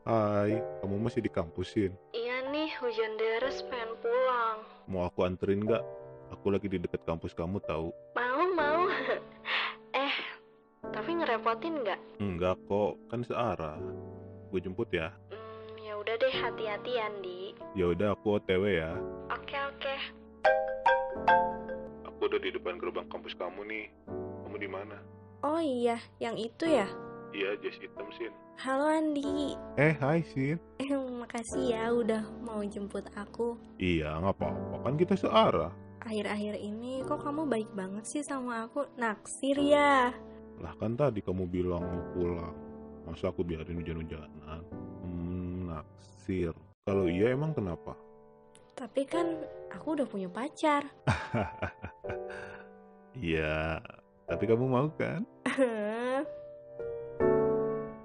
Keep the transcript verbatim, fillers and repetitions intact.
Hai, kamu masih di kampus, Sin? Iya nih, hujan deras pengen pulang. Mau aku anterin nggak? Aku lagi di dekat kampus kamu tahu. Mau, mau. eh, tapi ngerepotin nggak? Enggak kok, kan searah. Gue jemput ya. Hmm, ya udah deh, hati-hati Andi. Ya udah, aku O T W ya. Oke, oke. Aku udah di depan gerbang kampus kamu nih. Kamu di mana? Oh iya, yang itu ya? Iya, jas hitam, Sin. Halo Andi. Eh, hai, Sin. Eh, makasih ya udah mau jemput aku. Iya, nggak apa-apa, kan kita searah. Akhir-akhir ini kok kamu baik banget sih sama aku? Naksir ya? Lah kan tadi kamu bilang mau pulang. Masa aku biarin hujan-hujanan? Hmm, naksir. Kalau iya emang kenapa? Tapi kan aku udah punya pacar. Iya, tapi kamu mau kan?